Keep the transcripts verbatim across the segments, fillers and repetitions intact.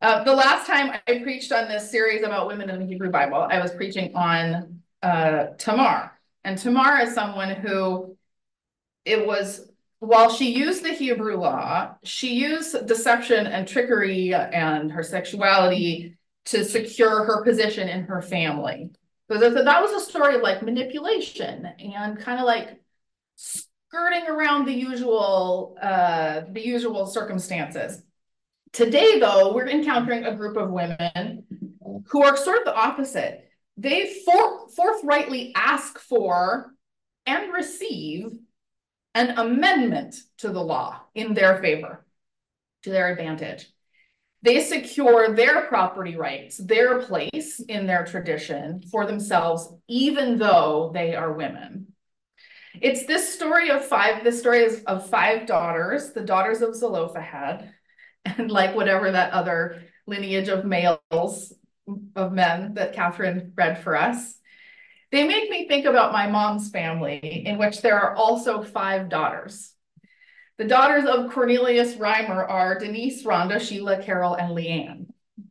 Uh, the last time I preached on this series about women in the Hebrew Bible, I was preaching on uh, Tamar. And Tamar is someone who it was, while she used the Hebrew law, she used deception and trickery and her sexuality to secure her position in her family. So that was a story of like manipulation and kind of like skirting around the usual, uh, the usual circumstances. Today, though, we're encountering a group of women who are sort of the opposite. They for, forthrightly ask for and receive an amendment to the law in their favor, to their advantage. They secure their property rights, their place in their tradition for themselves, even though they are women. It's this story of five, this story is of five daughters, the daughters of Zelophehad, and like whatever that other lineage of males, of men that Catherine read for us. They make me think about my mom's family, in which there are also five daughters. The daughters of Cornelius Reimer are Denise, Rhonda, Sheila, Carol, and Leanne.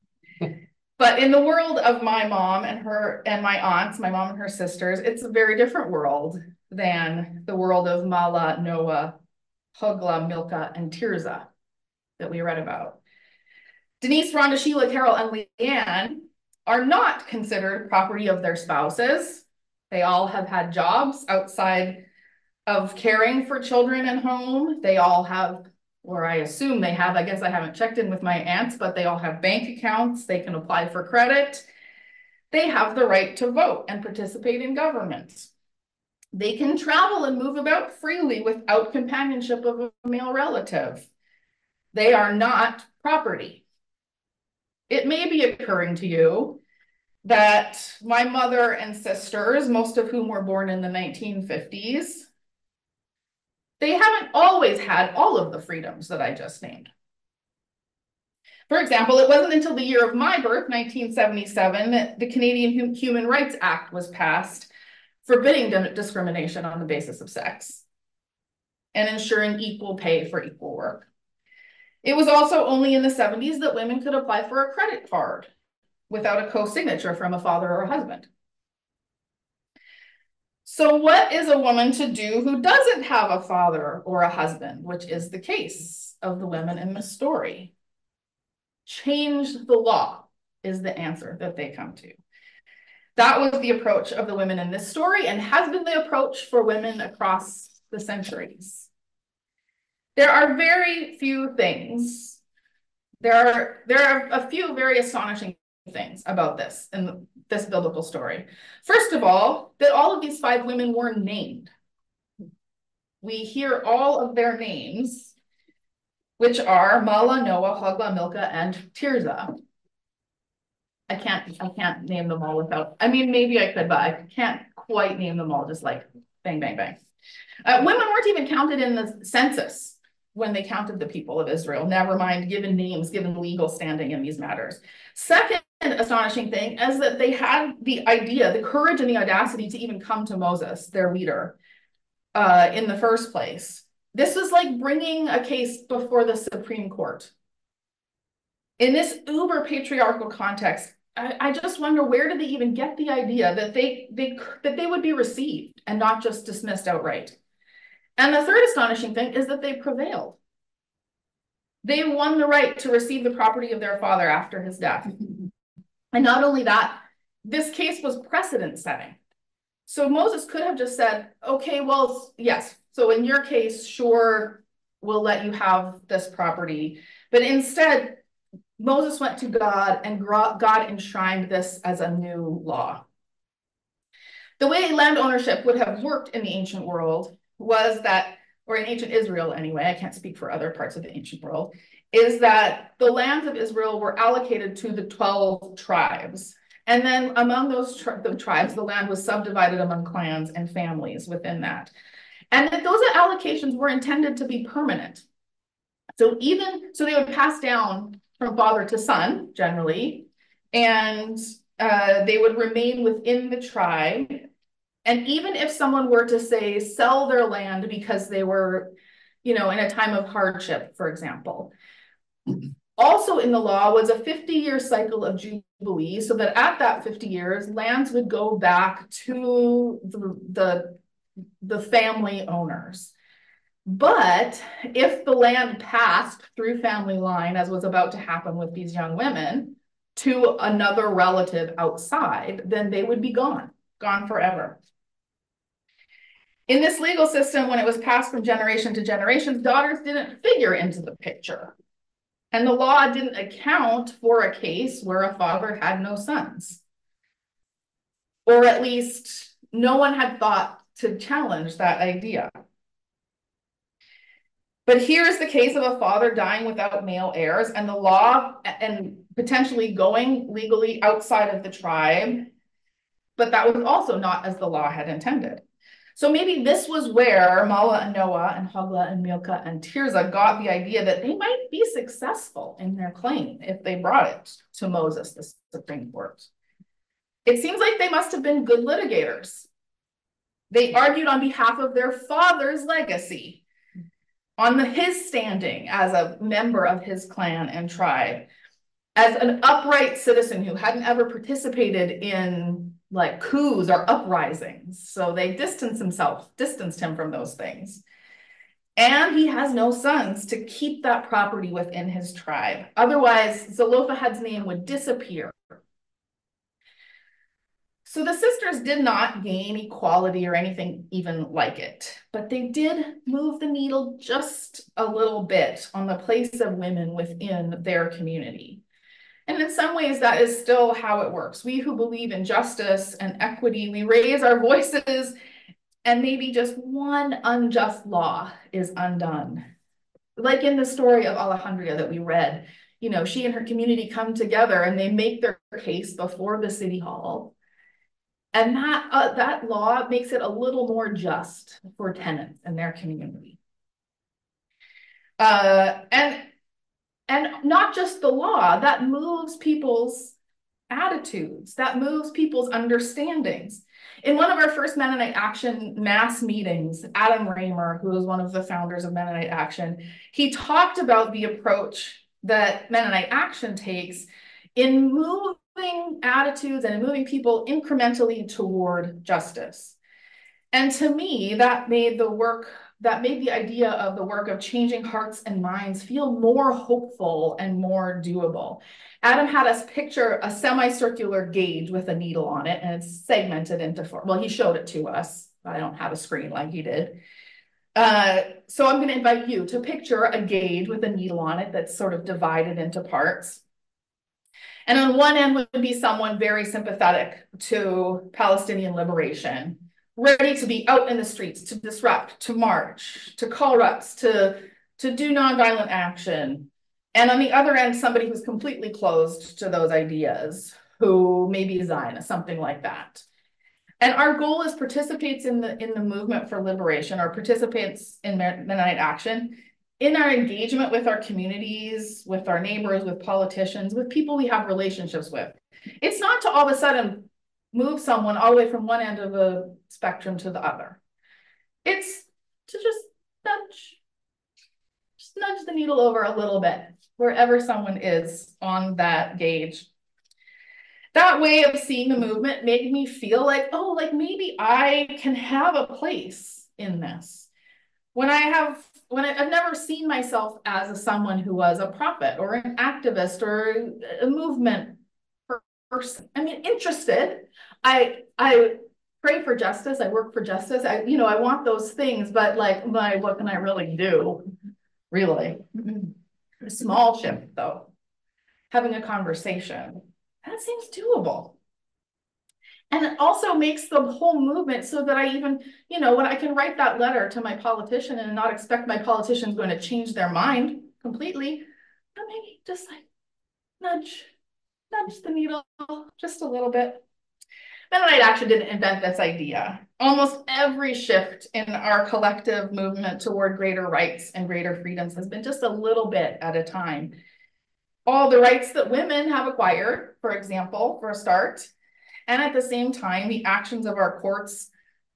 But in the world of my mom and her and my aunts, my mom and her sisters, it's a very different world than the world of Mala, Noah, Hogla, Milcah, and Tirzah that we read about. Denise, Rhonda, Sheila, Carol, and Leanne are not considered property of their spouses. They all have had jobs outside of caring for children and home. They all have, or I assume they have, I guess I haven't checked in with my aunts, but they all have bank accounts. They can apply for credit. They have the right to vote and participate in government. They can travel and move about freely without companionship of a male relative. They are not property. It may be occurring to you that my mother and sisters, most of whom were born in the nineteen fifties, they haven't always had all of the freedoms that I just named. For example, it wasn't until the year of my birth, nineteen seventy-seven, that the Canadian Human Rights Act was passed, forbidding discrimination on the basis of sex and ensuring equal pay for equal work. It was also only in the seventies that women could apply for a credit card without a co-signature from a father or a husband. So what is a woman to do who doesn't have a father or a husband, which is the case of the women in this story? Change the law is the answer that they come to. That was the approach of the women in this story and has been the approach for women across the centuries. There are very few things. There are, there are a few very astonishing things about this in this biblical story. First of all, that all of these five women were named. We hear all of their names, which are Mala, Noah, Hogla, Milcah, and Tirzah. I can't, I can't name them all without, I mean, maybe I could, but I can't quite name them all just like bang, bang, bang. Uh, women weren't even counted in the census when they counted the people of Israel, never mind given names, given legal standing in these matters. Second astonishing thing is that they had the idea, the courage and the audacity to even come to Moses, their leader, uh, in the first place. This was like bringing a case before the Supreme Court. In this uber patriarchal context, I, I just wonder, where did they even get the idea that they, they, that they would be received and not just dismissed outright? And the third astonishing thing is that they prevailed. They won the right to receive the property of their father after his death. And not only that, this case was precedent setting. So Moses could have just said, okay, well, yes. So in your case, sure, we'll let you have this property. But instead, Moses went to God and God enshrined this as a new law. The way land ownership would have worked in the ancient world was that, or in ancient Israel anyway, I can't speak for other parts of the ancient world, is that the lands of Israel were allocated to the twelve tribes. And then among those tri the tribes, the land was subdivided among clans and families within that. And that those allocations were intended to be permanent. So even, so they would pass down from father to son, generally, and uh, they would remain within the tribe. And even if someone were to say, sell their land because they were, you know, in a time of hardship, for example, Also in the law was a fifty year cycle of jubilee, so that at that fifty years, lands would go back to the, the, the family owners. But if the land passed through family line, as was about to happen with these young women, to another relative outside, then they would be gone, gone forever. In this legal system, when it was passed from generation to generation, daughters didn't figure into the picture. And the law didn't account for a case where a father had no sons. Or at least no one had thought to challenge that idea. But here is the case of a father dying without male heirs, and the law and potentially going legally outside of the tribe, but that was also not as the law had intended. So maybe this was where Mala and Noah and Hogla and Milcah and Tirzah got the idea that they might be successful in their claim if they brought it to Moses, the Supreme Court. It seems like they must have been good litigators. They argued on behalf of their father's legacy, on the, his standing as a member of his clan and tribe, as an upright citizen who hadn't ever participated in like coups or uprisings. So they distanced himself, distanced him from those things. And he has no sons to keep that property within his tribe. Otherwise, Zelophehad's name would disappear. So the sisters did not gain equality or anything even like it, but they did move the needle just a little bit on the place of women within their community. And in some ways, that is still how it works. We who believe in justice and equity, we raise our voices, and maybe just one unjust law is undone. Like in the story of Alejandria that we read, you know, she and her community come together and they make their case before the city hall. And that, uh, that law makes it a little more just for tenants in their community. Uh, and And not just the law, that moves people's attitudes, that moves people's understandings. In one of our first Mennonite Action mass meetings, Adam Raymer, who was one of the founders of Mennonite Action, he talked about the approach that Mennonite Action takes in moving attitudes and moving people incrementally toward justice. And to me, that made the work that made the idea of the work of changing hearts and minds feel more hopeful and more doable. Adam had us picture a semicircular gauge with a needle on it, and it's segmented into four. Well, he showed it to us. I don't have a screen like he did. Uh, so I'm going to invite you to picture a gauge with a needle on it that's sort of divided into parts. And on one end would be someone very sympathetic to Palestinian liberation, ready to be out in the streets, to disrupt, to march, to call reps, to, to do nonviolent action. And on the other end, somebody who's completely closed to those ideas, who may be Zionist, something like that. And our goal as participates in the, in the movement for liberation, or participants in Mennonite Action, in our engagement with our communities, with our neighbors, with politicians, with people we have relationships with. It's not to all of a sudden move someone all the way from one end of the spectrum to the other. It's to just nudge, just nudge the needle over a little bit, wherever someone is on that gauge. That way of seeing the movement made me feel like, oh, like maybe I can have a place in this. When I have, when I, I've never seen myself as a, someone who was a prophet or an activist or a movement person. I mean, interested. I I pray for justice. I work for justice. I, you know, I want those things, but like, my, what can I really do? Really, a small shift though. Having a conversation, that seems doable. And it also makes the whole movement so that I even, you know, when I can write that letter to my politician and not expect my politician going to change their mind completely, but maybe just like nudge, nudge the needle just a little bit. Mennonite Action didn't invent this idea. Almost every shift in our collective movement toward greater rights and greater freedoms has been just a little bit at a time. All the rights that women have acquired, for example, for a start, and at the same time, the actions of our courts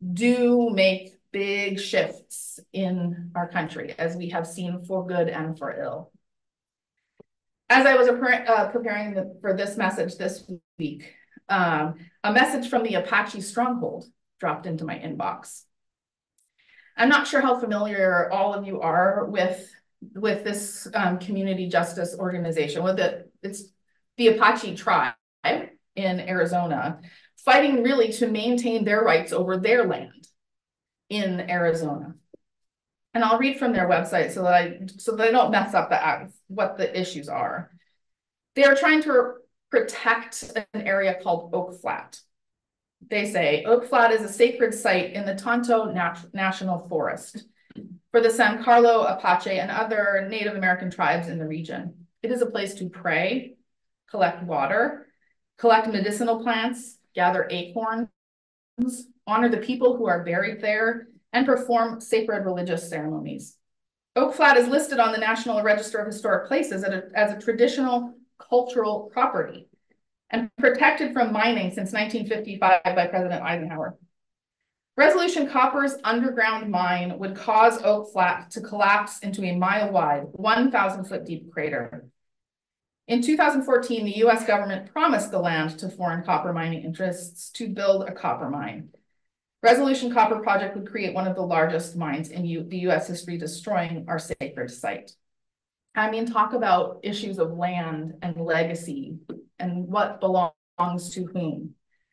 do make big shifts in our country, as we have seen for good and for ill. as I was uh, preparing the, for this message this week, um, a message from the Apache Stronghold dropped into my inbox. I'm not sure how familiar all of you are with, with this um, community justice organization. With it, it's the Apache tribe in Arizona, fighting really to maintain their rights over their land in Arizona. And I'll read from their website so that I so that I don't mess up the what the issues are. They are trying to protect an area called Oak Flat. They say Oak Flat is a sacred site in the Tonto Nat National Forest for the San Carlo Apache and other Native American tribes in the region. It is a place to pray, collect water, collect medicinal plants, gather acorns, honor the people who are buried there, and perform sacred religious ceremonies. Oak Flat is listed on the National Register of Historic Places as a, as a traditional cultural property and protected from mining since nineteen fifty-five by President Eisenhower. Resolution Copper's underground mine would cause Oak Flat to collapse into a mile-wide, one thousand foot deep crater. In two thousand fourteen, the U S government promised the land to foreign copper mining interests to build a copper mine. Resolution Copper Project would create one of the largest mines in U the U S history, destroying our sacred site. I mean, talk about issues of land and legacy and what belongs to whom.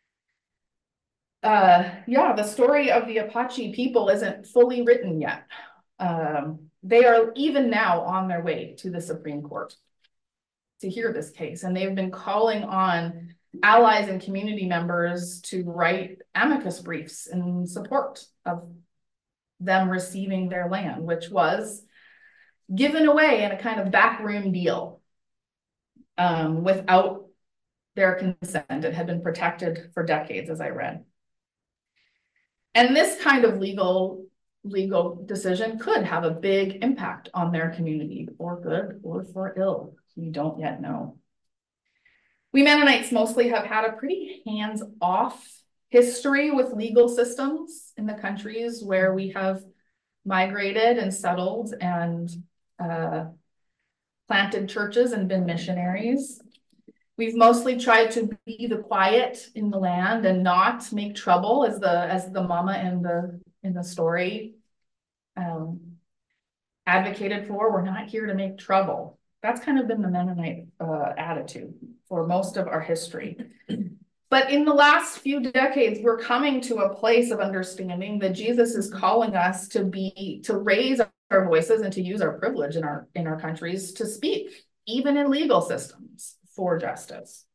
Uh, yeah, the story of the Apache people isn't fully written yet. Um, they are even now on their way to the Supreme Court to hear this case, and they've been calling on allies and community members to write amicus briefs in support of them receiving their land, which was given away in a kind of backroom deal um, without their consent. It had been protected for decades, as I read. And this kind of legal, legal decision could have a big impact on their community, for good or for ill. We don't yet know. We Mennonites mostly have had a pretty hands-off history with legal systems in the countries where we have migrated and settled and uh, planted churches and been missionaries. We've mostly tried to be the quiet in the land and not make trouble, as the as the mama in the in the story um, advocated for. We're not here to make trouble. That's kind of been the Mennonite uh, attitude for most of our history. But in the last few decades, we're coming to a place of understanding that Jesus is calling us to be, to raise our voices and to use our privilege in our, in our countries to speak, even in legal systems, for justice.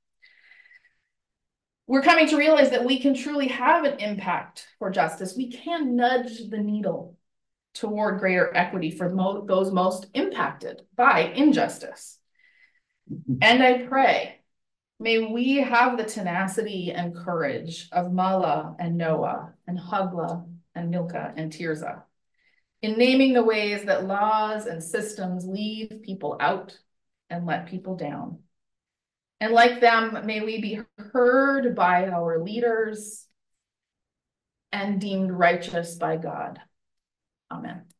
We're coming to realize that we can truly have an impact for justice. We can nudge the needle toward greater equity for mo those most impacted by injustice. And I pray, may we have the tenacity and courage of Mala and Noah and Hagla and Milka and Tirzah in naming the ways that laws and systems leave people out and let people down. And like them, may we be heard by our leaders and deemed righteous by God. Amen.